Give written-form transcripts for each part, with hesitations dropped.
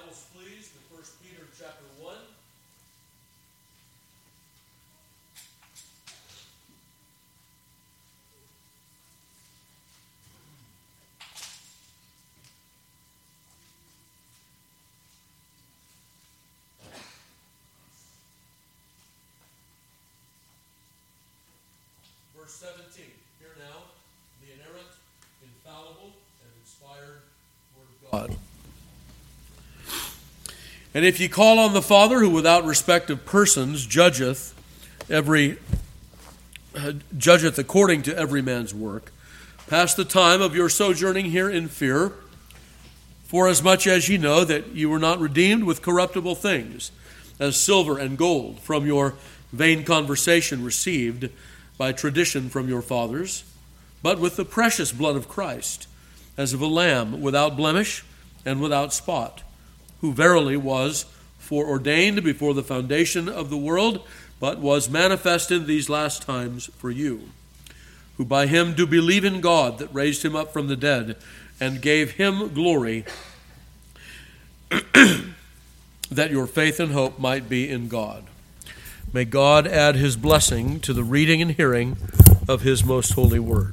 Bibles, please, to 1 Peter chapter 1. Verse 17. Hear now the inerrant, infallible, and inspired Word of God. And if ye call on the Father, who without respect of persons judgeth according to every man's work, pass the time of your sojourning here in fear, forasmuch as ye know that ye were not redeemed with corruptible things, as silver and gold, from your vain conversation received by tradition from your fathers, but with the precious blood of Christ, as of a lamb without blemish and without spot, who verily was foreordained before the foundation of the world, but was manifest in these last times for you, who by him do believe in God that raised him up from the dead, and gave him glory, that your faith and hope might be in God. May God add his blessing to the reading and hearing of his most holy word.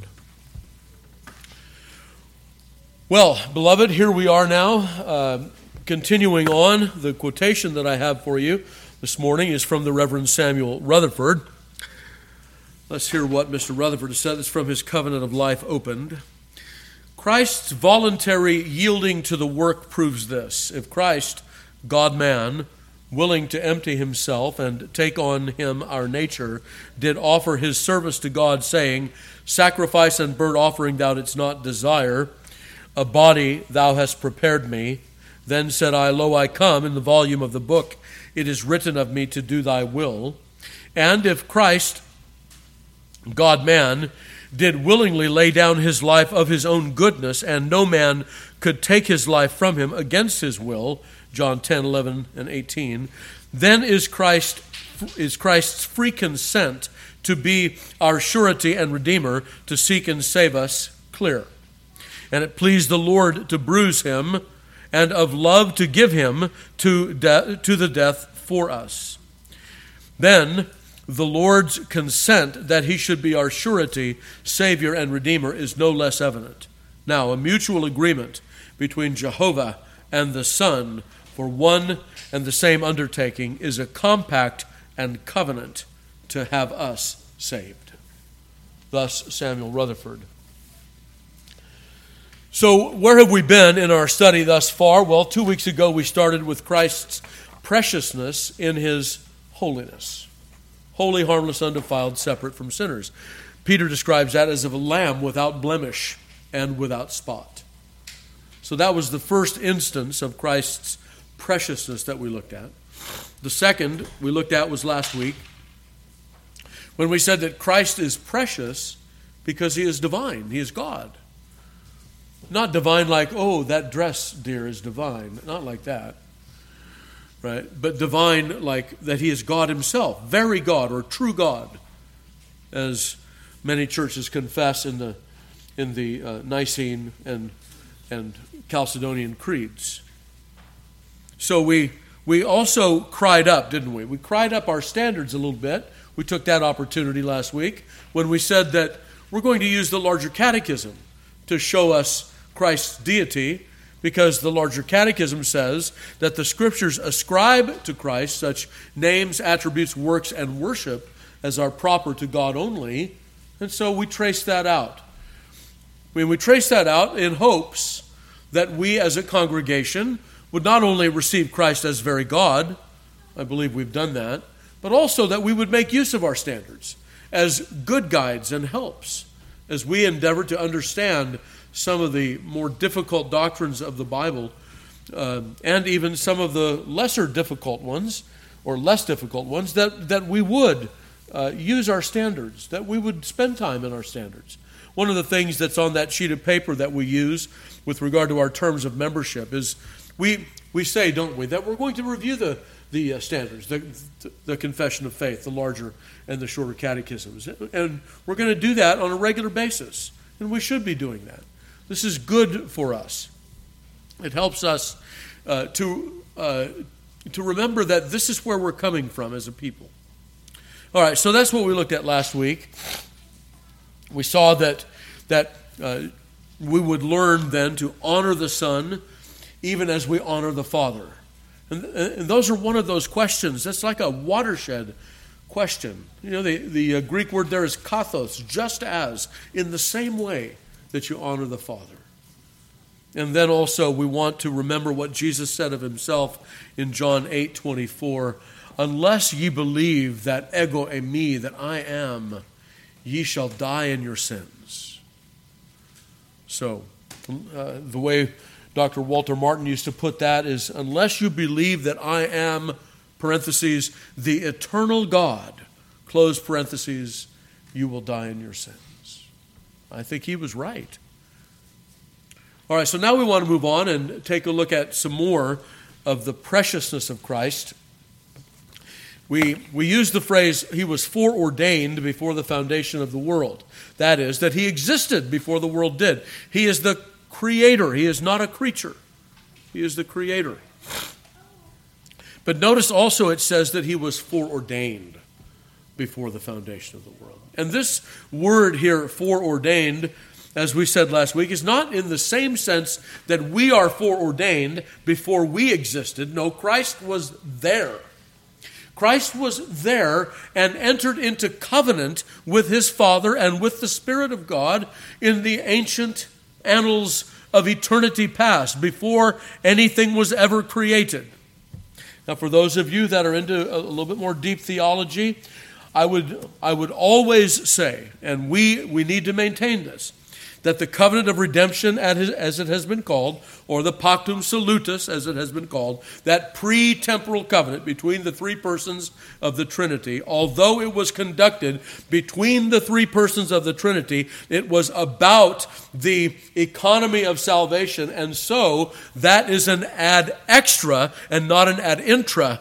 Well, beloved, here we are now, continuing on. The quotation that I have for you this morning is from the Reverend Samuel Rutherford. Let's hear what Mr. Rutherford has said. It's from his Covenant of Life Opened. Christ's voluntary yielding to the work proves this. If Christ, God-man, willing to empty himself and take on him our nature, did offer his service to God, saying, Sacrifice and burnt offering thou didst not desire, a body thou hast prepared me. Then said I, Lo, I come, in the volume of the book it is written of me to do thy will. And if Christ, God-man, did willingly lay down his life of his own goodness, and no man could take his life from him against his will, John 10, 11, and 18, then is Christ's free consent to be our surety and Redeemer, to seek and save us clear. And it pleased the Lord to bruise him, and of love to give him to the death for us. Then the Lord's consent that he should be our surety, Savior, and Redeemer is no less evident. Now, a mutual agreement between Jehovah and the Son for one and the same undertaking is a compact and covenant to have us saved. Thus, Samuel Rutherford. So, where have we been in our study thus far? Well, 2 weeks ago we started with Christ's preciousness in his holiness. Holy, harmless, undefiled, separate from sinners. Peter describes that as of a lamb without blemish and without spot. So that was the first instance of Christ's preciousness that we looked at. The second we looked at was last week, when we said that Christ is precious because he is divine. He is God. Not divine like, oh, that dress, dear, is divine. Not like that. Right? But divine like that he is God himself, very God or true God, as many churches confess in the Nicene and Chalcedonian creeds. So we also cried up, didn't we? We cried up our standards a little bit. We took that opportunity last week when we said that we're going to use the larger catechism to show us Christ's deity, because the larger catechism says that the scriptures ascribe to Christ such names, attributes, works, and worship as are proper to God only. And so we trace that out. We trace that out in hopes that we as a congregation would not only receive Christ as very God, I believe we've done that, but also that we would make use of our standards as good guides and helps as we endeavor to understand some of the more difficult doctrines of the Bible, and even some of the lesser difficult ones, or less difficult ones, that we would use our standards, that we would spend time in our standards. One of the things that's on that sheet of paper that we use with regard to our terms of membership is we say, don't we, that we're going to review the standards, the confession of faith, the larger and the shorter catechisms. And we're going to do that on a regular basis, and we should be doing that. This is good for us. It helps us to to remember that this is where we're coming from as a people. All right, so that's what we looked at last week. We saw that we would learn then to honor the Son even as we honor the Father. And those are one of those questions. That's like a watershed question. You know, the Greek word there is kathos, just as, in the same way that you honor the Father. And then also we want to remember what Jesus said of himself in John 8:24. Unless ye believe that ego eimi, that I am, ye shall die in your sins. So, the way Dr. Walter Martin used to put that is, unless you believe that I am, parentheses, the eternal God, close parentheses, you will die in your sins. I think he was right. All right, so now we want to move on and take a look at some more of the preciousness of Christ. We use the phrase, he was foreordained before the foundation of the world. That is, that he existed before the world did. He is the creator. He is not a creature. He is the creator. But notice also it says that he was foreordained before the foundation of the world. And this word here, foreordained, as we said last week, is not in the same sense that we are foreordained before we existed. No, Christ was there. Christ was there and entered into covenant with his Father and with the Spirit of God in the ancient annals of eternity past, before anything was ever created. Now, for those of you that are into a little bit more deep theology, I would always say, and we need to maintain this, that the covenant of redemption, as it has been called, or the pactum salutis, as it has been called, that pre-temporal covenant between the three persons of the Trinity, although it was conducted between the three persons of the Trinity, it was about the economy of salvation, and so that is an ad extra and not an ad intra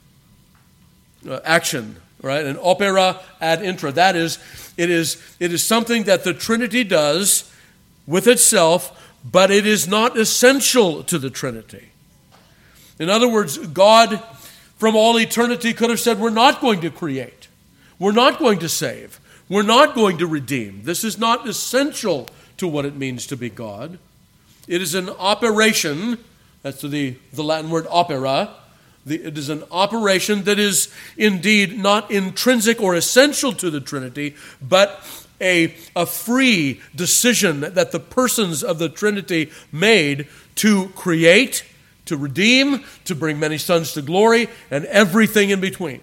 action, right? An opera ad intra. That is, it is something that the Trinity does with itself, but it is not essential to the Trinity. In other words, God from all eternity could have said, we're not going to create. We're not going to save. We're not going to redeem. This is not essential to what it means to be God. It is an operation, that's the Latin word opera. It is an operation that is indeed not intrinsic or essential to the Trinity, but a free decision that the persons of the Trinity made to create, to redeem, to bring many sons to glory, and everything in between.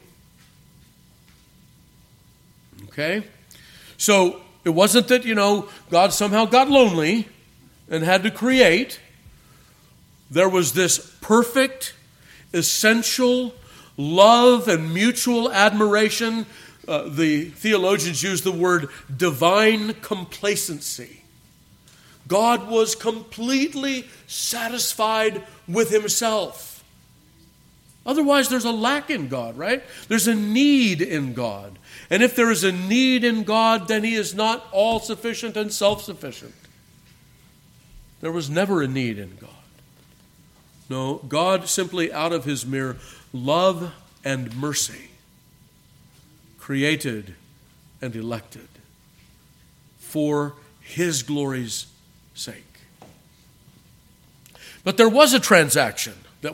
Okay? So it wasn't that, God somehow got lonely and had to create. There was this perfect, essential love and mutual admiration. The theologians use the word divine complacency. God was completely satisfied with himself. Otherwise, there's a lack in God, right? There's a need in God. And if there is a need in God, then he is not all-sufficient and self-sufficient. There was never a need in God. No, God simply out of his mere love and mercy created and elected for his glory's sake. But there was a transaction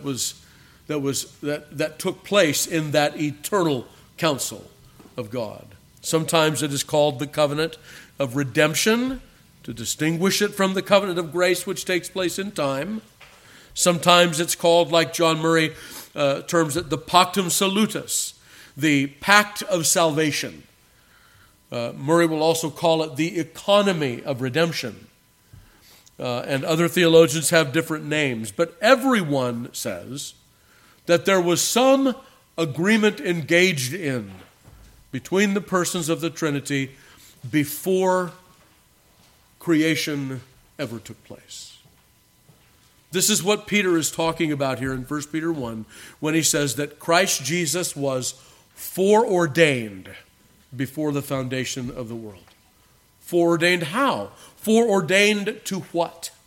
that took place in that eternal counsel of God. Sometimes it is called the covenant of redemption, to distinguish it from the covenant of grace which takes place in time. Sometimes it's called, like John Murray terms it, the pactum salutis, the pact of salvation. Murray will also call it the economy of redemption. And other theologians have different names. But everyone says that there was some agreement engaged in between the persons of the Trinity before creation ever took place. This is what Peter is talking about here in 1 Peter 1 when he says that Christ Jesus was foreordained before the foundation of the world. Foreordained how? Foreordained to what?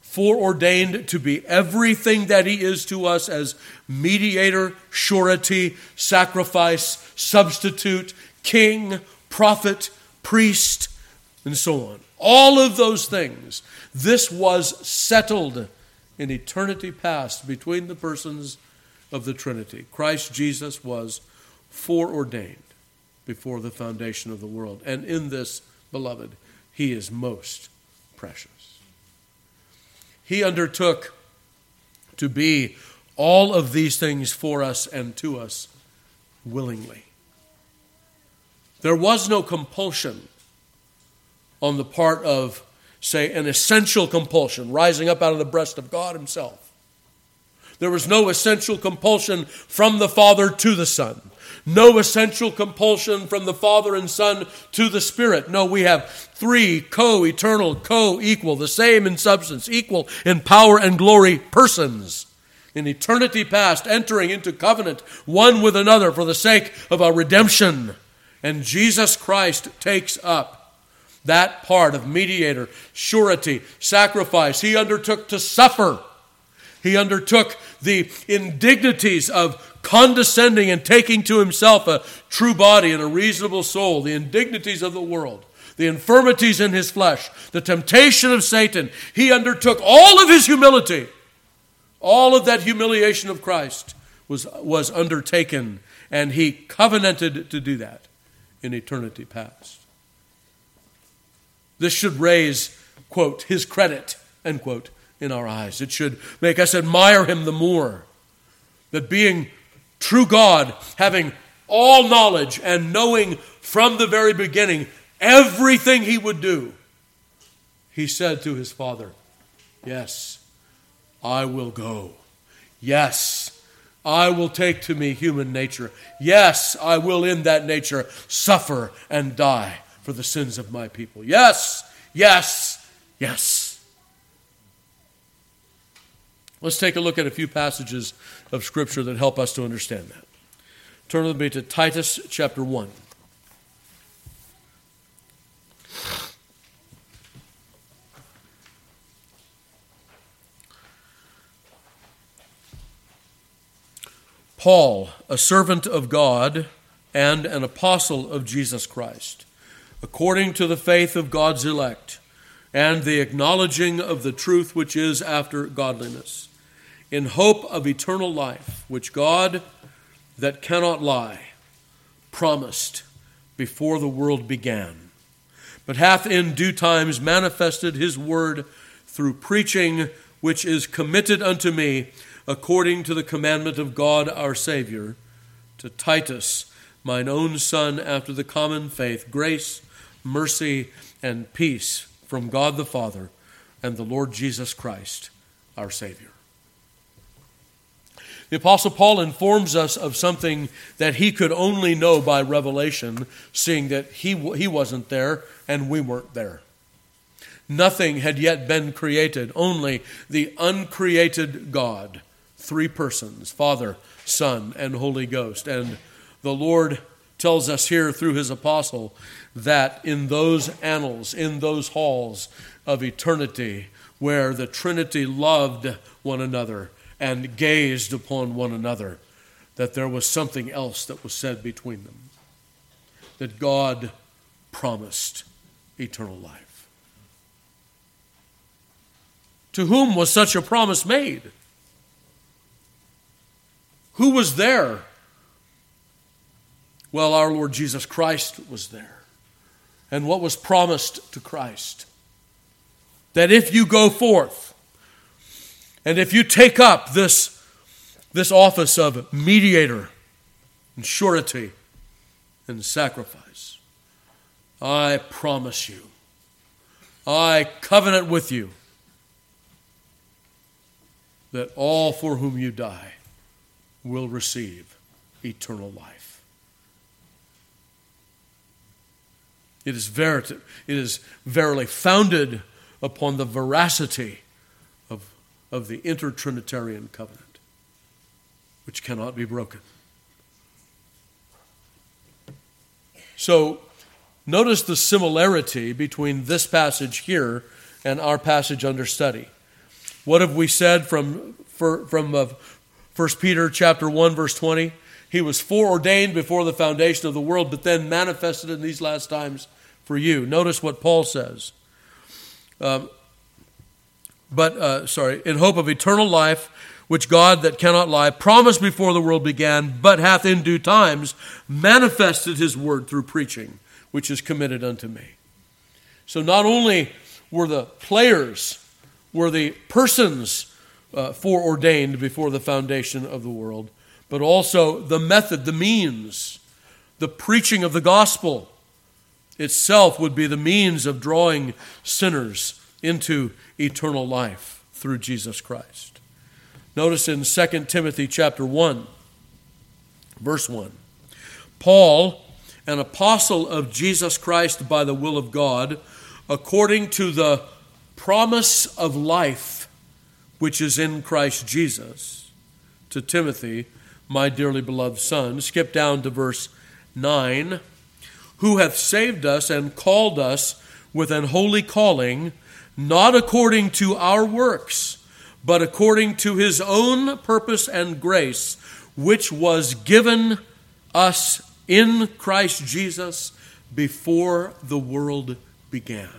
foreordained to be everything that he is to us as mediator, surety, sacrifice, substitute, king, prophet, priest, and so on. All of those things. This was settled in eternity past between the persons of the Trinity. Christ Jesus was foreordained before the foundation of the world. And in this, beloved, he is most precious. He undertook to be all of these things for us and to us willingly. There was no compulsion on the part of, say, an essential compulsion rising up out of the breast of God himself. There was no essential compulsion from the Father to the Son. No essential compulsion from the Father and Son to the Spirit. No, we have three co-eternal, co-equal, the same in substance, equal in power and glory persons in eternity past, entering into covenant one with another for the sake of our redemption. And Jesus Christ takes up that part of mediator, surety, sacrifice. He undertook to suffer. He undertook the indignities of condescending and taking to himself a true body and a reasonable soul, the indignities of the world, the infirmities in his flesh, the temptation of Satan. He undertook all of his humility. All of that humiliation of Christ was undertaken, and he covenanted to do that in eternity past. This should raise, quote, his credit, end quote, in our eyes. It should make us admire him the more. That being true God, having all knowledge and knowing from the very beginning everything he would do, he said to his Father, yes, I will go. Yes, I will take to me human nature. Yes, I will in that nature suffer and die for the sins of my people. Yes, yes, yes. Let's take a look at a few passages of Scripture that help us to understand that. Turn with me to Titus chapter 1. Paul, a servant of God and an apostle of Jesus Christ, according to the faith of God's elect and the acknowledging of the truth which is after godliness, in hope of eternal life, which God, that cannot lie, promised before the world began, but hath in due times manifested his word through preaching, which is committed unto me according to the commandment of God our Savior, to Titus, mine own son, after the common faith, grace, mercy, and peace from God the Father and the Lord Jesus Christ, our Savior. The Apostle Paul informs us of something that he could only know by revelation, seeing that he wasn't there and we weren't there. Nothing had yet been created, only the uncreated God, three persons, Father, Son, and Holy Ghost. And the Lord tells us here through his apostle that in those annals, in those halls of eternity, where the Trinity loved one another and gazed upon one another, that there was something else that was said between them, that God promised eternal life. To whom was such a promise made? Who was there? Well, our Lord Jesus Christ was there. And what was promised to Christ? That if you go forth, and if you take up this office of mediator and surety and sacrifice, I promise you, I covenant with you, that all for whom you die will receive eternal life. It is verily founded upon the veracity of the intertrinitarian covenant, which cannot be broken. So, notice the similarity between this passage here and our passage under study. What have we said from 1 Peter chapter 1, verse 20? He was foreordained before the foundation of the world, but then manifested in these last times for you. Notice what Paul says. In hope of eternal life, which God that cannot lie promised before the world began, but hath in due times manifested his word through preaching, which is committed unto me. So not only were the players, were the persons foreordained before the foundation of the world, but also the method, the means, the preaching of the gospel itself would be the means of drawing sinners into eternal life through Jesus Christ. Notice in 2 Timothy chapter 1, verse 1, Paul, an apostle of Jesus Christ by the will of God, according to the promise of life which is in Christ Jesus, to Timothy, my dearly beloved son. Skip down to verse 9. Who hath saved us and called us with an holy calling, not according to our works, but according to his own purpose and grace, which was given us in Christ Jesus before the world began.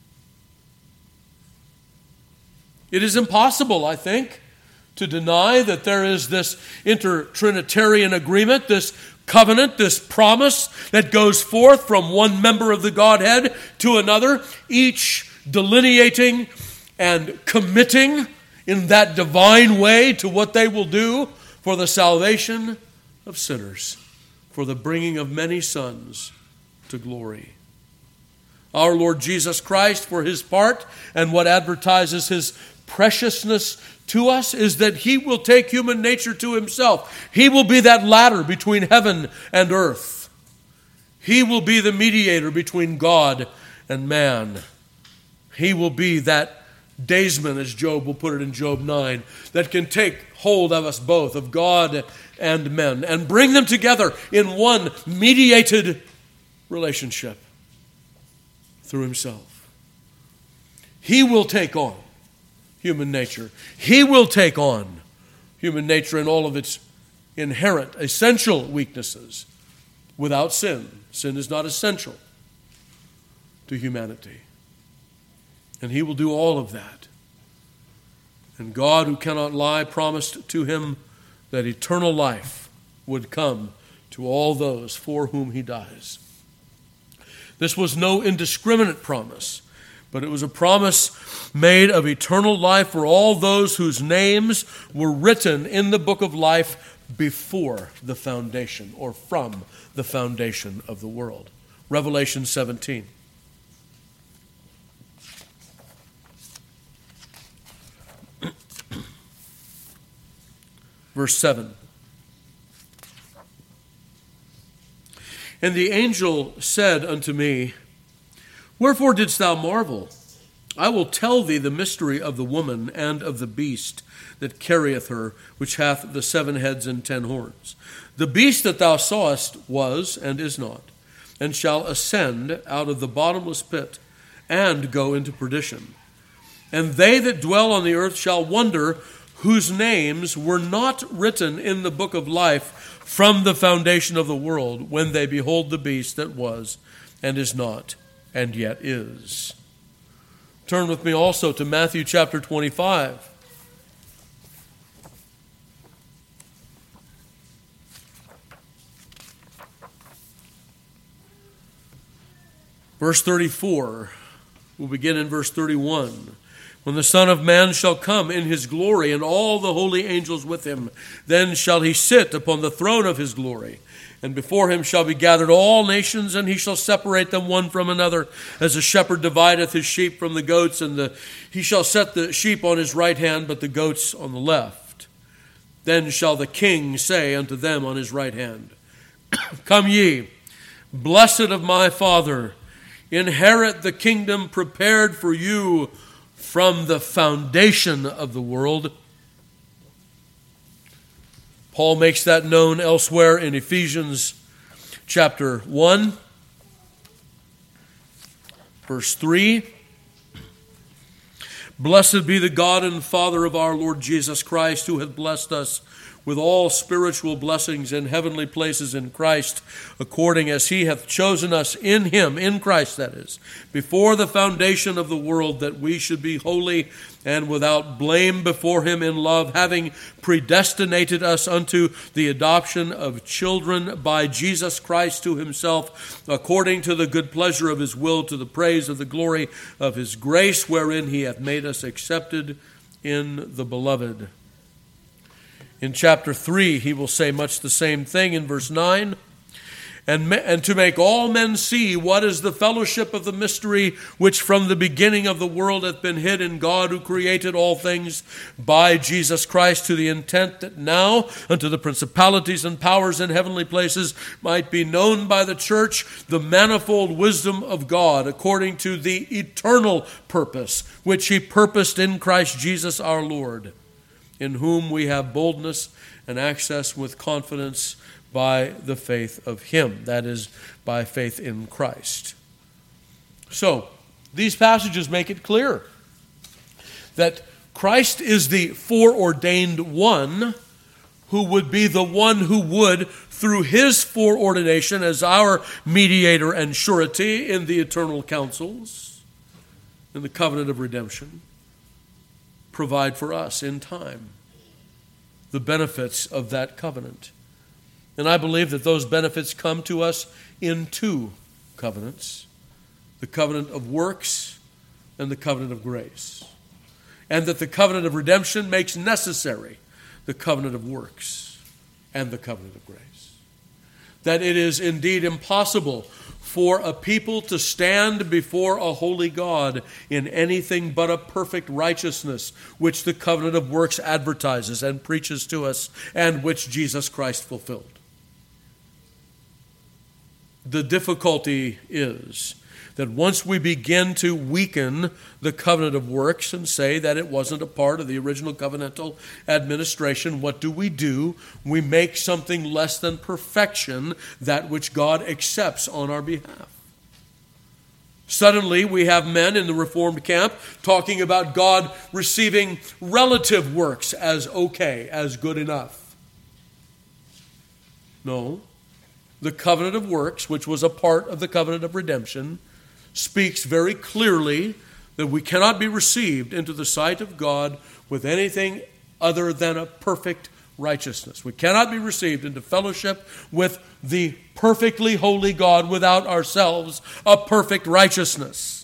It is impossible, I think, to deny that there is this intertrinitarian agreement, this covenant, this promise that goes forth from one member of the Godhead to another, each delineating and committing in that divine way to what they will do for the salvation of sinners, for the bringing of many sons to glory. Our Lord Jesus Christ, for his part, and what advertises his preciousness to us, is that he will take human nature to himself. He will be that ladder between heaven and earth. He will be the mediator between God and man. He will be that daysman, as Job will put it in Job 9, that can take hold of us both, of God and men, and bring them together in one mediated relationship through himself. He will take on human nature. He will take on human nature in all of its inherent, essential weaknesses without sin. Sin is not essential to humanity. And he will do all of that. And God, who cannot lie, promised to him that eternal life would come to all those for whom he dies. This was no indiscriminate promise, but it was a promise made of eternal life for all those whose names were written in the book of life before the foundation, or from the foundation of the world. Revelation 17. Verse 7. And the angel said unto me, Wherefore didst thou marvel? I will tell thee the mystery of the woman and of the beast that carrieth her, which hath the 7 heads and 10 horns. The beast that thou sawest was and is not, and shall ascend out of the bottomless pit, and go into perdition. And they that dwell on the earth shall wonder, whose names were not written in the book of life from the foundation of the world, when they behold the beast that was and is not, and yet is. Turn with me also to Matthew chapter 25. Verse 34. We'll begin in verse 31. When the Son of Man shall come in his glory, and all the holy angels with him, then shall he sit upon the throne of his glory. And before him shall be gathered all nations, and he shall separate them one from another, as a shepherd divideth his sheep from the goats, and he shall set the sheep on his right hand, but the goats on the left. Then shall the King say unto them on his right hand, Come ye, blessed of my Father, inherit the kingdom prepared for you from the foundation of the world. Paul makes that known elsewhere in Ephesians chapter 1, verse 3. Blessed be the God and Father of our Lord Jesus Christ, who hath blessed us with all spiritual blessings in heavenly places in Christ, according as he hath chosen us in him, in Christ that is, before the foundation of the world, that we should be holy and without blame before him in love, having predestinated us unto the adoption of children by Jesus Christ to himself, according to the good pleasure of his will, to the praise of the glory of his grace, wherein he hath made us accepted in the beloved. In chapter 3, he will say much the same thing in verse 9. And to make all men see what is the fellowship of the mystery which from the beginning of the world hath been hid in God, who created all things by Jesus Christ, to the intent that now unto the principalities and powers in heavenly places might be known by the church the manifold wisdom of God, according to the eternal purpose which he purposed in Christ Jesus our Lord, in whom we have boldness and access with confidence by the faith of him, that is, by faith in Christ. So, these passages make it clear that Christ is the foreordained one who would be the one who would, through his foreordination as our mediator and surety in the eternal councils, in the covenant of redemption, provide for us in time the benefits of that covenant. And I believe that those benefits come to us in two covenants, the covenant of works and the covenant of grace. And that the covenant of redemption makes necessary the covenant of works and the covenant of grace. That it is indeed impossible for a people to stand before a holy God in anything but a perfect righteousness, which the covenant of works advertises and preaches to us, and which Jesus Christ fulfilled. The difficulty is that once we begin to weaken the covenant of works and say that it wasn't a part of the original covenantal administration, what do? We make something less than perfection, that which God accepts on our behalf. Suddenly, we have men in the Reformed camp talking about God receiving relative works as okay, as good enough. No. The covenant of works, which was a part of the covenant of redemption, speaks very clearly that we cannot be received into the sight of God with anything other than a perfect righteousness. We cannot be received into fellowship with the perfectly holy God without ourselves a perfect righteousness.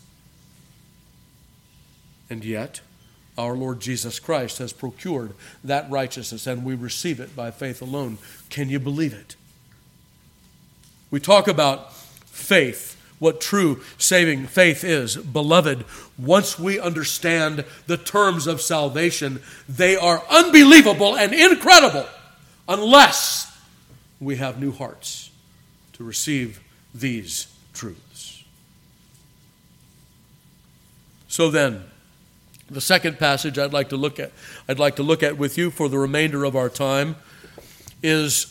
And yet, our Lord Jesus Christ has procured that righteousness, and we receive it by faith alone. Can you believe it? We talk about faith, what true saving faith is. Beloved, once we understand the terms of salvation, they are unbelievable and incredible unless we have new hearts to receive these truths. So then, the second passage I'd like to look at with you for the remainder of our time is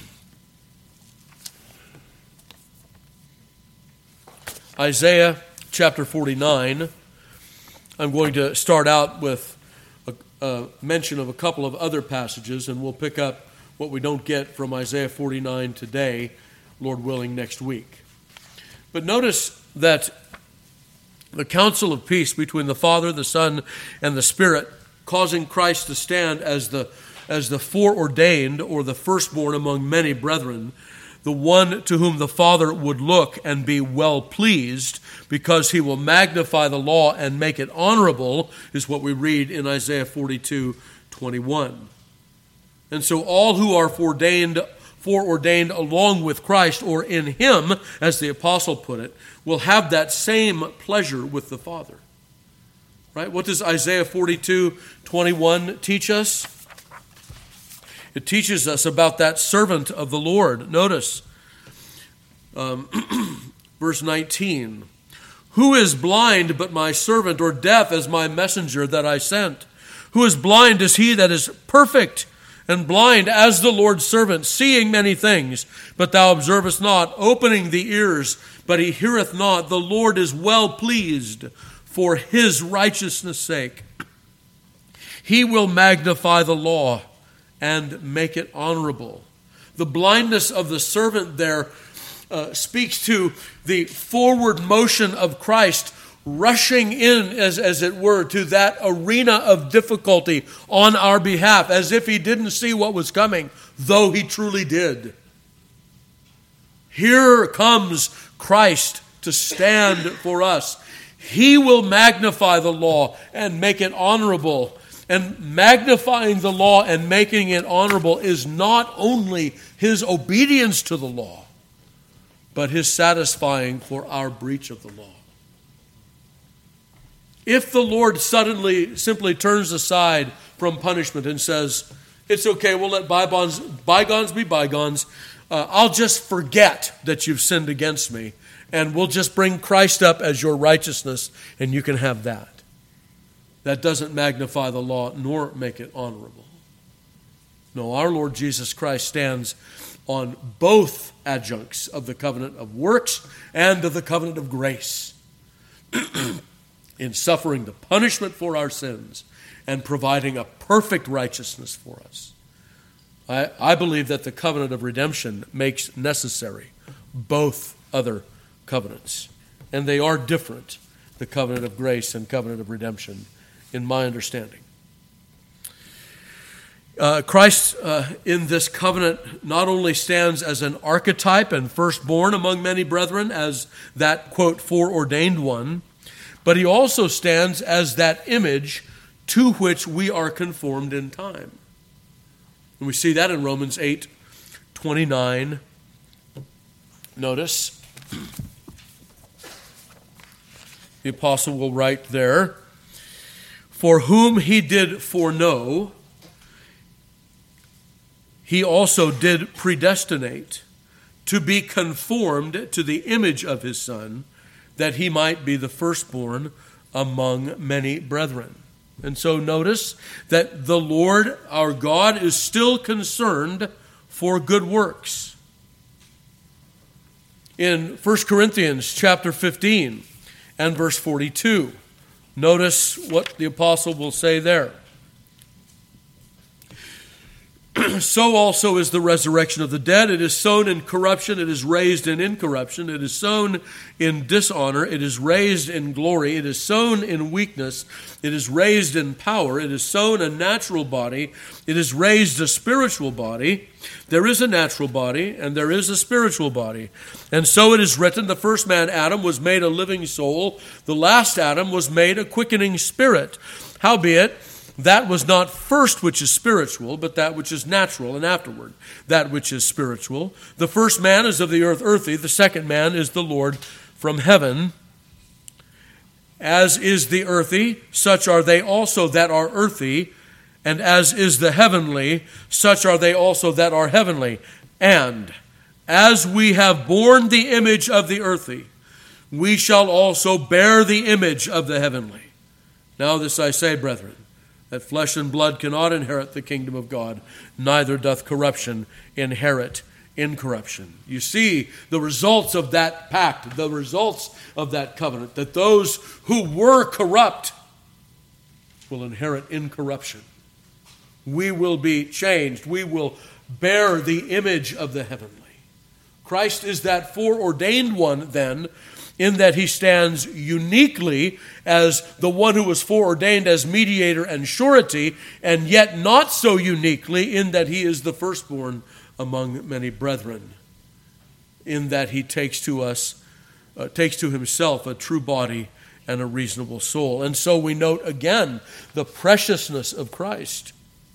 Isaiah chapter 49. I'm going to start out with a mention of a couple of other passages, and we'll pick up what we don't get from Isaiah 49 today, Lord willing, next week. But notice that the counsel of peace between the Father, the Son, and the Spirit, causing Christ to stand as the foreordained, or the firstborn among many brethren, the one to whom the Father would look and be well pleased, because he will magnify the law and make it honorable, is what we read in Isaiah 42:21. And so all who are foreordained along with Christ, or in him, as the apostle put it, will have that same pleasure with the Father. Right? What does Isaiah 42:21 teach us? It teaches us about that servant of the Lord. Notice verse 19. Who is blind but my servant, or deaf as my messenger that I sent? Who is blind as he that is perfect, and blind as the Lord's servant, seeing many things, but thou observest not, opening the ears, but he heareth not. The Lord is well pleased for his righteousness' sake. He will magnify the law and make it honorable. The blindness of the servant there speaks to the forward motion of Christ rushing in, as it were, to that arena of difficulty on our behalf, as if he didn't see what was coming, though he truly did. Here comes Christ to stand for us. He will magnify the law and make it honorable. And magnifying the law and making it honorable is not only his obedience to the law, but his satisfying for our breach of the law. If the Lord suddenly simply turns aside from punishment and says, it's okay, we'll let bygones be bygones, I'll just forget that you've sinned against me, and we'll just bring Christ up as your righteousness, and you can have that. That doesn't magnify the law nor make it honorable. No, our Lord Jesus Christ stands on both adjuncts of the covenant of works and of the covenant of grace in suffering the punishment for our sins and providing a perfect righteousness for us. I believe that the covenant of redemption makes necessary both other covenants, and they are different, the covenant of grace and covenant of redemption, in my understanding. Christ in this covenant not only stands as an archetype and firstborn among many brethren, as that, quote, foreordained one, but he also stands as that image to which we are conformed in time. And we see that in Romans 8:29. Notice, the apostle will write there, for whom he did foreknow, he also did predestinate to be conformed to the image of his Son, that he might be the firstborn among many brethren. And so notice that the Lord, our God, is still concerned for good works. In 1 Corinthians chapter 15 and verse 42, notice what the apostle will say there. So also is the resurrection of the dead. It is sown in corruption, it is raised in incorruption. It is sown in dishonor, it is raised in glory. It is sown in weakness, it is raised in power. It is sown a natural body, it is raised a spiritual body. There is a natural body and there is a spiritual body. And so it is written, the first man, Adam, was made a living soul. The last Adam was made a quickening spirit. Howbeit, that was not first which is spiritual, but that which is natural, and afterward that which is spiritual. The first man is of the earth, earthy. The second man is the Lord from heaven. As is the earthy, such are they also that are earthy. And as is the heavenly, such are they also that are heavenly. And as we have borne the image of the earthy, we shall also bear the image of the heavenly. Now this I say, brethren, that flesh and blood cannot inherit the kingdom of God, neither doth corruption inherit incorruption. You see the results of that pact, the results of that covenant, that those who were corrupt will inherit incorruption. We will be changed. We will bear the image of the heavenly. Christ is that foreordained one then, in that he stands uniquely as the one who was foreordained as mediator and surety, and yet not so uniquely in that he is the firstborn among many brethren, in that he takes to himself a true body and a reasonable soul. And so we note again the preciousness of Christ.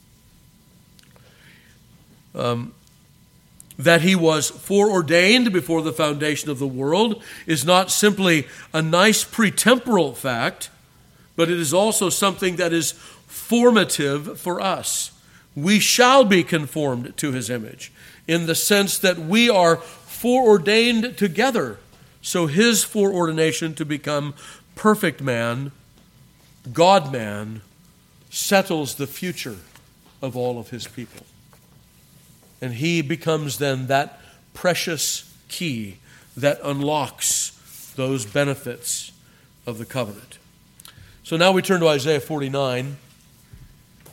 That he was foreordained before the foundation of the world is not simply a nice pretemporal fact, but it is also something that is formative for us. We shall be conformed to his image in the sense that we are foreordained together. So his foreordination to become perfect man, God-man, settles the future of all of his people. And he becomes then that precious key that unlocks those benefits of the covenant. So now we turn to Isaiah 49.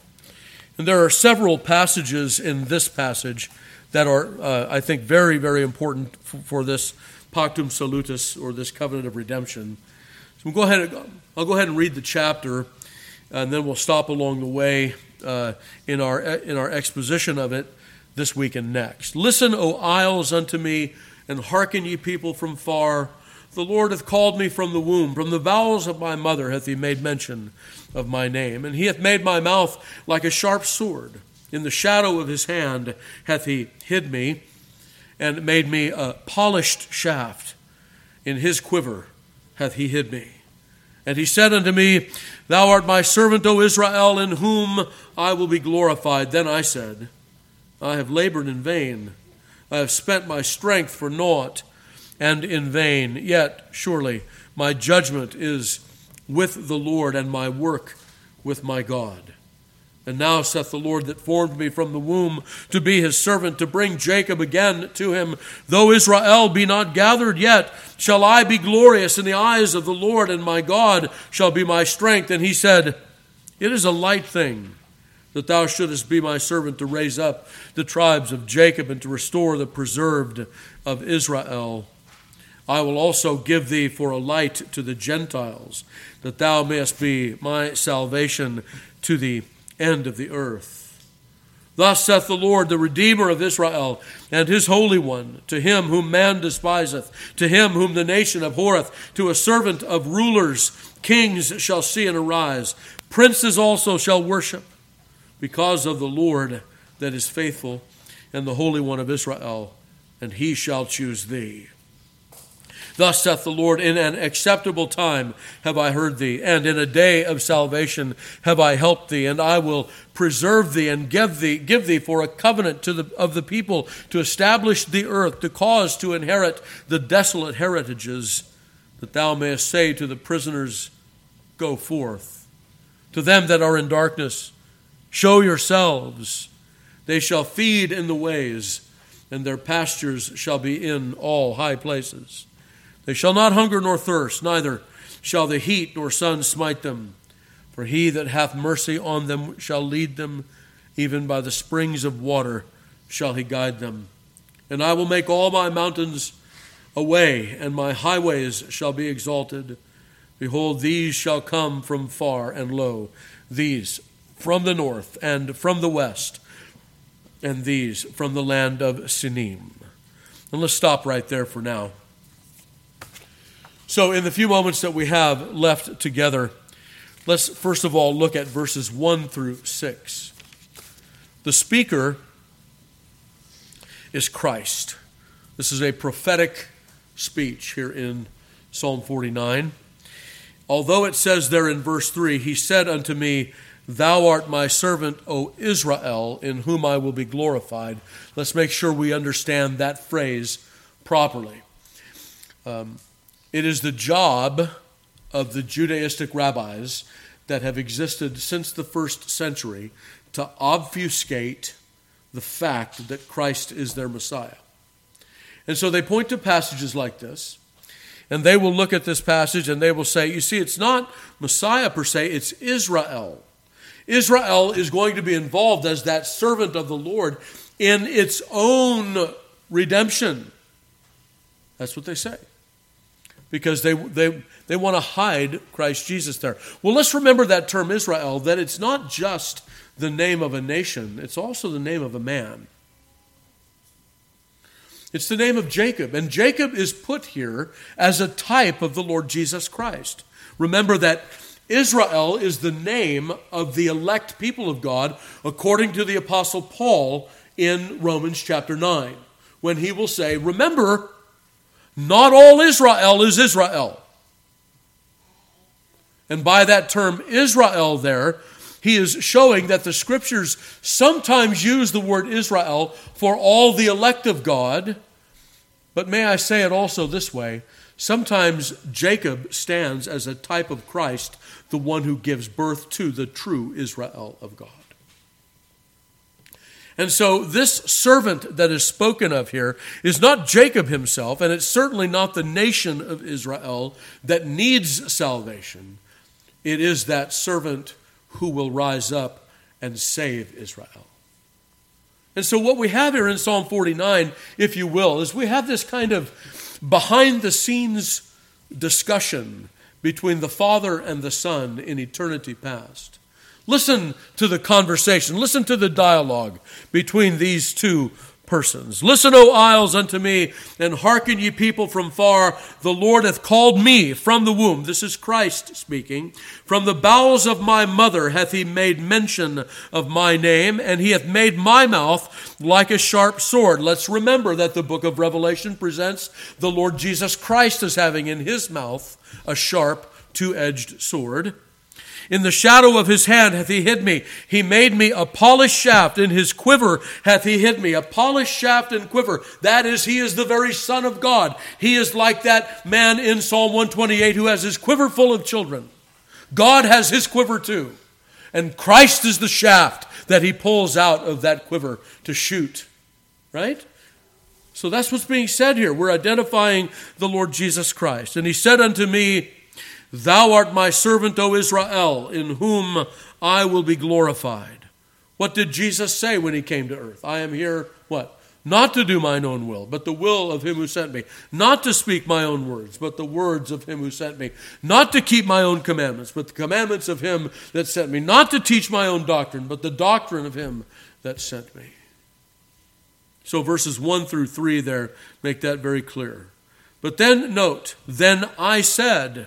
And there are several passages in this passage that are, I think, very, very important for this Pactum Salutis, or this covenant of redemption. So I'll go ahead and read the chapter, and then we'll stop along the way in our exposition of it this week and next. Listen, O isles, unto me, and hearken, ye people from far. The Lord hath called me from the womb. From the bowels of my mother hath he made mention of my name. And he hath made my mouth like a sharp sword. In the shadow of his hand hath he hid me, and made me a polished shaft. In his quiver hath he hid me. And he said unto me, Thou art my servant, O Israel, in whom I will be glorified. Then I said, I have labored in vain. I have spent my strength for naught, and in vain. Yet surely my judgment is with the Lord, and my work with my God. And now saith the Lord that formed me from the womb to be his servant, to bring Jacob again to him. Though Israel be not gathered yet, shall I be glorious in the eyes of the Lord, and my God shall be my strength. And he said, It is a light thing that thou shouldest be my servant, to raise up the tribes of Jacob, and to restore the preserved of Israel. I will also give thee for a light to the Gentiles, that thou mayest be my salvation to the end of the earth. Thus saith the Lord, the Redeemer of Israel, and his Holy One, to him whom man despiseth, to him whom the nation abhorreth, to a servant of rulers, kings shall see and arise, princes also shall worship, because of the Lord that is faithful, and the Holy One of Israel, and he shall choose thee. Thus saith the Lord, in an acceptable time have I heard thee, and in a day of salvation have I helped thee, and I will preserve thee and give thee for a covenant of the people, to establish the earth, to cause to inherit the desolate heritages, that thou mayest say to the prisoners, Go forth. To them that are in darkness, show yourselves. They shall feed in the ways, and their pastures shall be in all high places. They shall not hunger nor thirst, neither shall the heat nor sun smite them. For he that hath mercy on them shall lead them, even by the springs of water shall he guide them. And I will make all my mountains a way, and my highways shall be exalted. Behold, these shall come from far and lo, these from the north and from the west, and these from the land of Sinim. And let's stop right there for now. So in the few moments that we have left together, let's first of all look at verses 1 through 6. The speaker is Christ. This is a prophetic speech here in Psalm 49. Although it says there in verse 3, He said unto me, Thou art my servant, O Israel, in whom I will be glorified. Let's make sure we understand that phrase properly. It is the job of the Judaistic rabbis that have existed since the first century to obfuscate the fact that Christ is their Messiah. And so they point to passages like this, and they will look at this passage and they will say, you see, it's not Messiah per se, it's Israel. Israel is going to be involved as that servant of the Lord in its own redemption. That's what they say. Because they want to hide Christ Jesus there. Well, let's remember that term Israel, that it's not just the name of a nation, it's also the name of a man. It's the name of Jacob, and Jacob is put here as a type of the Lord Jesus Christ. Remember that Israel is the name of the elect people of God, according to the Apostle Paul in Romans chapter 9, when he will say, remember, not all Israel is Israel. And by that term Israel there, he is showing that the Scriptures sometimes use the word Israel for all the elect of God. But may I say it also this way, sometimes Jacob stands as a type of Christ, the one who gives birth to the true Israel of God. And so this servant that is spoken of here is not Jacob himself, and it's certainly not the nation of Israel that needs salvation. It is that servant who will rise up and save Israel. And so what we have here in Psalm 49, if you will, is we have this kind of behind-the-scenes discussion between the Father and the Son in eternity past. Listen to the conversation. Listen to the dialogue between these two persons. Listen, O isles, unto me, and hearken, ye people from far. The Lord hath called me from the womb. This is Christ speaking. From the bowels of my mother hath he made mention of my name, and he hath made my mouth like a sharp sword. Let's remember that the book of Revelation presents the Lord Jesus Christ as having in his mouth a sharp, two-edged sword. In the shadow of his hand hath he hid me. He made me a polished shaft. In his quiver hath he hid me. A polished shaft and quiver. That is, he is the very Son of God. He is like that man in Psalm 128 who has his quiver full of children. God has his quiver too. And Christ is the shaft that he pulls out of that quiver to shoot. Right? So that's what's being said here. We're identifying the Lord Jesus Christ. And he said unto me, Thou art my servant, O Israel, in whom I will be glorified. What did Jesus say when he came to earth? I am here, what? Not to do mine own will, but the will of him who sent me. Not to speak my own words, but the words of him who sent me. Not to keep my own commandments, but the commandments of him that sent me. Not to teach my own doctrine, but the doctrine of him that sent me. So verses 1 through 3 there make that very clear. But then note, then I said,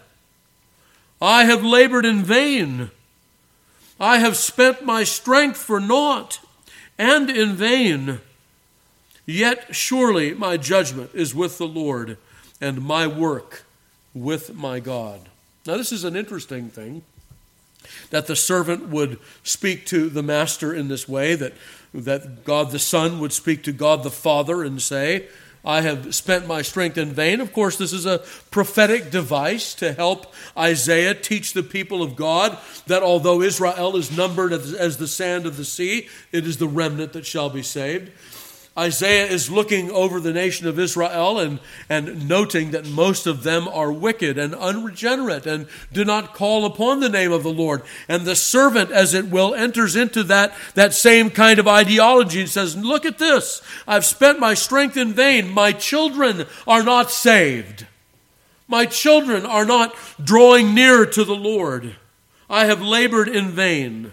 I have labored in vain. I have spent my strength for naught and in vain. Yet surely my judgment is with the Lord and my work with my God. Now this is an interesting thing, that the servant would speak to the master in this way, that God the Son would speak to God the Father and say, I have spent my strength in vain. Of course, this is a prophetic device to help Isaiah teach the people of God that although Israel is numbered as the sand of the sea, it is the remnant that shall be saved. Isaiah is looking over the nation of Israel and noting that most of them are wicked and unregenerate and do not call upon the name of the Lord. And the servant, as it will, enters into that same kind of ideology and says, look at this. I've spent my strength in vain. My children are not saved. My children are not drawing near to the Lord. I have labored in vain.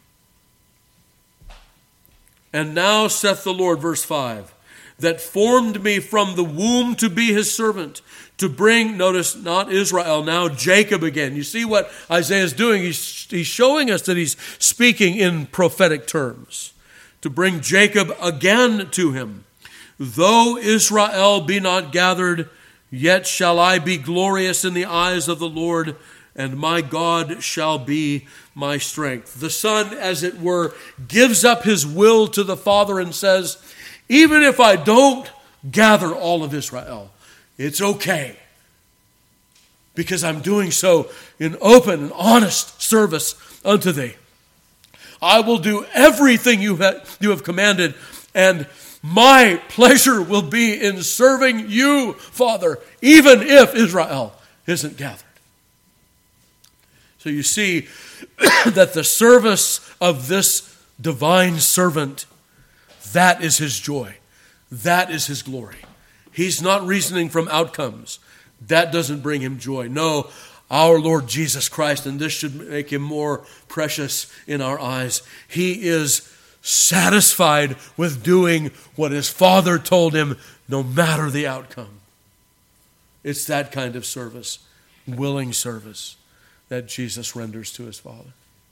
And now saith the Lord, verse 5, that formed me from the womb to be his servant, to bring, notice, not Israel, now Jacob again. You see what Isaiah is doing? He's showing us that he's speaking in prophetic terms. To bring Jacob again to him. Though Israel be not gathered, yet shall I be glorious in the eyes of the Lord, and my God shall be my strength. The Son, as it were, gives up his will to the Father and says, even if I don't gather all of Israel, it's okay, because I'm doing so in open and honest service unto thee. I will do everything you have commanded, and my pleasure will be in serving you, Father, even if Israel isn't gathered. So you see that the service of this divine servant, that is his joy. That is his glory. He's not reasoning from outcomes. That doesn't bring him joy. No, our Lord Jesus Christ, and this should make him more precious in our eyes. He is satisfied with doing what his Father told him, no matter the outcome. It's that kind of service, willing service, that Jesus renders to his Father.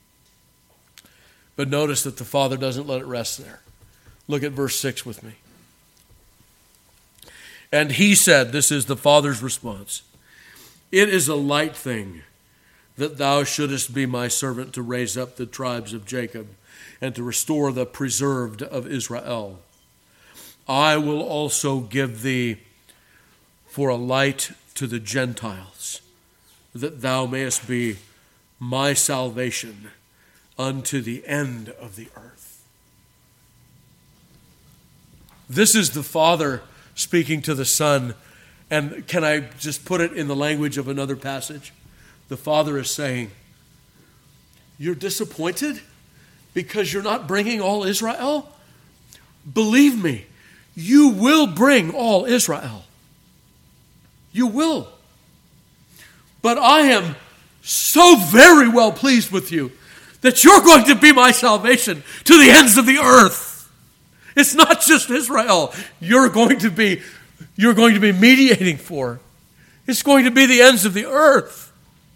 But notice that the Father doesn't let it rest there. Look at verse 6 with me. And he said, this is the Father's response, it is a light thing that thou shouldest be my servant to raise up the tribes of Jacob and to restore the preserved of Israel. I will also give thee for a light to the Gentiles, that thou mayest be my salvation unto the end of the earth. This is the Father speaking to the Son. And can I just put it in the language of another passage? The Father is saying, you're disappointed because you're not bringing all Israel? Believe me, you will bring all Israel. You will. But I am so very well pleased with you that you're going to be my salvation to the ends of the earth. It's not just Israel you're going to be mediating for. It's going to be the ends of the earth.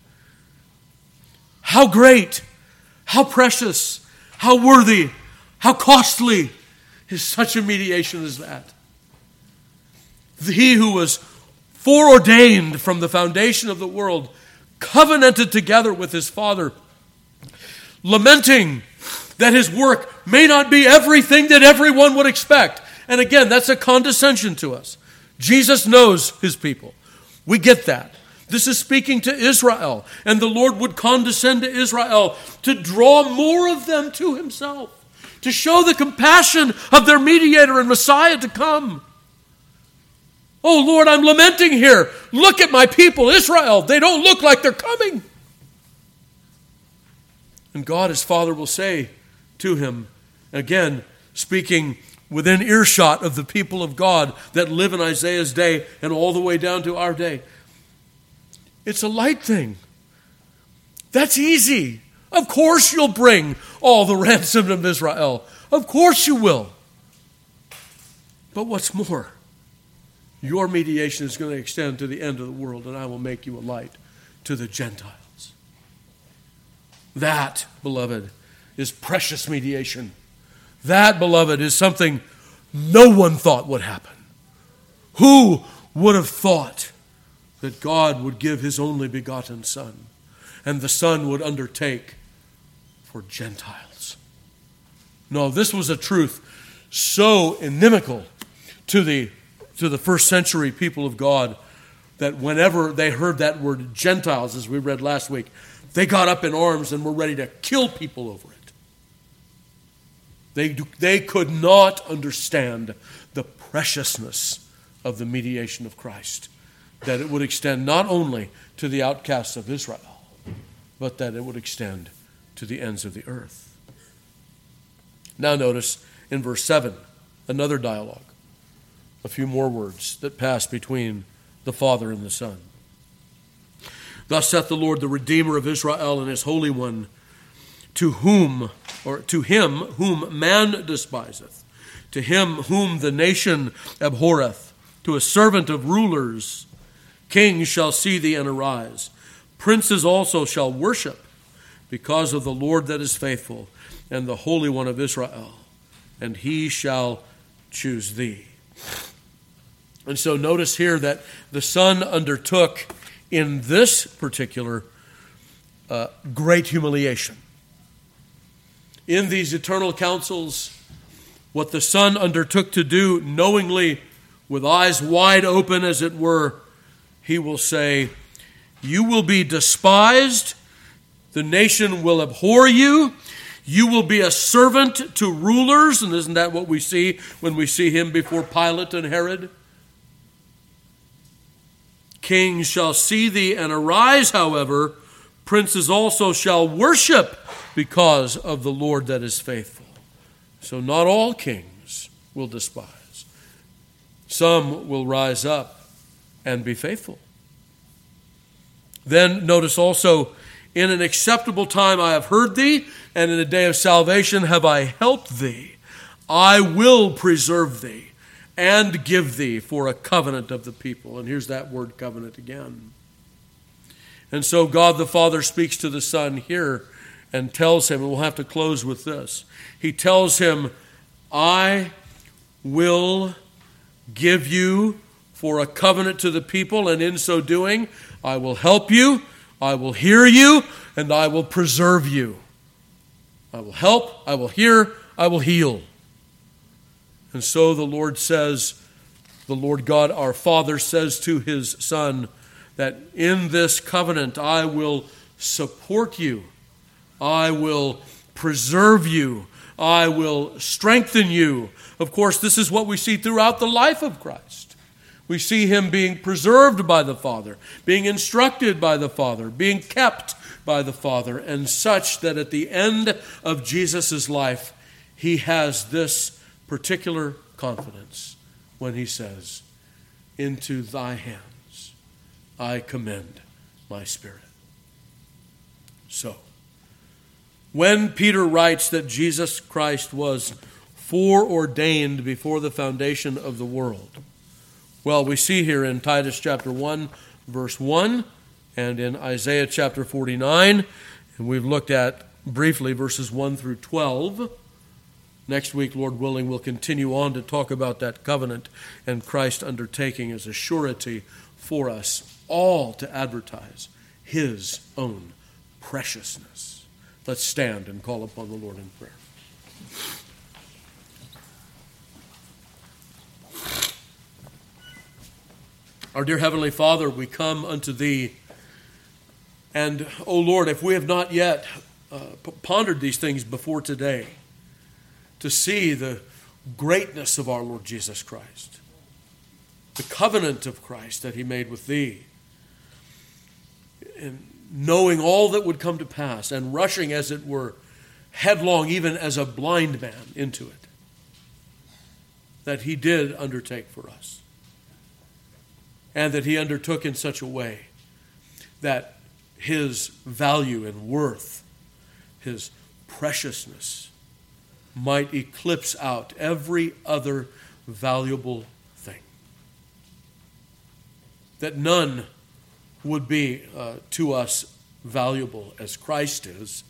How great, how precious, how worthy, how costly is such a mediation as that. He who was foreordained from the foundation of the world, covenanted together with his Father, lamenting that his work may not be everything that everyone would expect. And again, that's a condescension to us. Jesus knows his people. We get that. This is speaking to Israel, and the Lord would condescend to Israel to draw more of them to himself, to show the compassion of their mediator and Messiah to come. Oh Lord, I'm lamenting here. Look at my people, Israel. They don't look like they're coming. And God, his Father, will say to him, again, speaking within earshot of the people of God that live in Isaiah's day and all the way down to our day, it's a light thing. That's easy. Of course you'll bring all the ransom of Israel. Of course you will. But what's more, your mediation is going to extend to the end of the world, and I will make you a light to the Gentiles. That, beloved, is precious mediation. That, beloved, is something no one thought would happen. Who would have thought that God would give his only begotten Son, and the Son would undertake for Gentiles? No, this was a truth so inimical to the first century people of God that whenever they heard that word Gentiles, as we read last week, they got up in arms and were ready to kill people over it. They could not understand the preciousness of the mediation of Christ, that it would extend not only to the outcasts of Israel, but that it would extend to the ends of the earth. Now notice in verse 7, another dialogue, a few more words that pass between the Father and the Son. Thus saith the Lord, the Redeemer of Israel and his Holy One, to him whom man despiseth, to him whom the nation abhorreth, to a servant of rulers, kings shall see thee and arise. Princes also shall worship, because of the Lord that is faithful, and the Holy One of Israel, and he shall choose thee. And so notice here that the Son undertook in this particular great humiliation. In these eternal councils, what the Son undertook to do knowingly, with eyes wide open as it were, he will say, you will be despised, the nation will abhor you, you will be a servant to rulers, and isn't that what we see when we see him before Pilate and Herod? Kings shall see thee and arise, however, princes also shall worship because of the Lord that is faithful. So not all kings will despise. Some will rise up and be faithful. Then notice also, in an acceptable time I have heard thee, and in a day of salvation have I helped thee. I will preserve thee and give thee for a covenant of the people. And here's that word covenant again. And so God the Father speaks to the Son here and tells him, and we'll have to close with this. He tells him, I will give you for a covenant to the people, and in so doing, I will help you, I will hear you, and I will preserve you. I will help, I will hear, I will heal. And so the Lord says, the Lord God our Father says to his Son, that in this covenant I will support you, I will preserve you, I will strengthen you. Of course, this is what we see throughout the life of Christ. We see him being preserved by the Father, being instructed by the Father, being kept by the Father, and such that at the end of Jesus' life, he has this particular confidence when he says, "Into thy hands I commend my spirit." So, when Peter writes that Jesus Christ was foreordained before the foundation of the world, well, we see here in Titus chapter 1, verse 1, and in Isaiah chapter 49, and we've looked at briefly verses 1 through 12. Next week, Lord willing, we'll continue on to talk about that covenant and Christ undertaking as a surety for us all to advertise his own preciousness. Let's stand and call upon the Lord in prayer. Our dear Heavenly Father, we come unto Thee, and, O Lord, if we have not yet pondered these things before today, to see the greatness of our Lord Jesus Christ, the covenant of Christ that He made with Thee, and knowing all that would come to pass, and rushing, as it were, headlong, even as a blind man, into it, that He did undertake for us, and that He undertook in such a way that His value and worth, His preciousness, might eclipse out every other valuable thing. That none would be to us valuable as Christ is.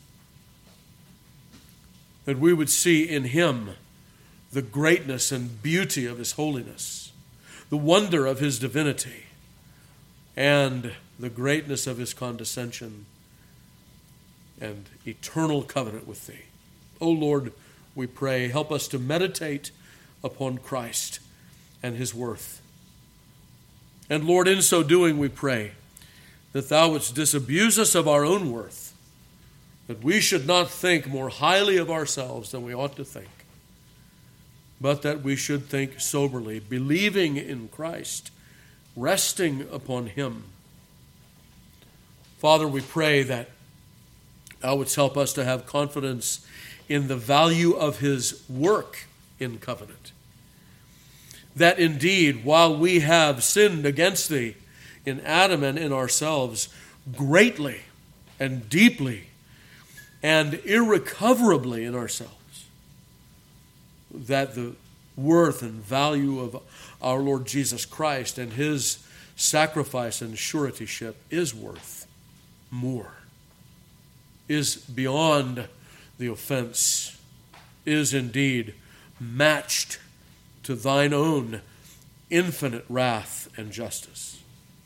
That we would see in Him the greatness and beauty of His holiness, the wonder of His divinity, and the greatness of His condescension and eternal covenant with Thee. O Lord, we pray, help us to meditate upon Christ and His worth. And Lord, in so doing, we pray that Thou wouldst disabuse us of our own worth, that we should not think more highly of ourselves than we ought to think, but that we should think soberly, believing in Christ, resting upon Him. Father, we pray that Thou wouldst help us to have confidence in the value of His work in covenant. That indeed, while we have sinned against Thee in Adam and in ourselves greatly and deeply and irrecoverably in ourselves, that the worth and value of our Lord Jesus Christ and His sacrifice and suretyship is worth more, is beyond the offense, is indeed matched to Thine own infinite wrath and justice.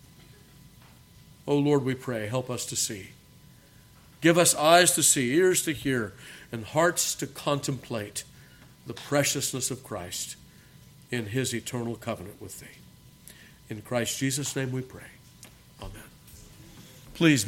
O Lord, we pray, help us to see. Give us eyes to see, ears to hear, and hearts to contemplate the preciousness of Christ in His eternal covenant with Thee. In Christ Jesus' name we pray. Amen. Please be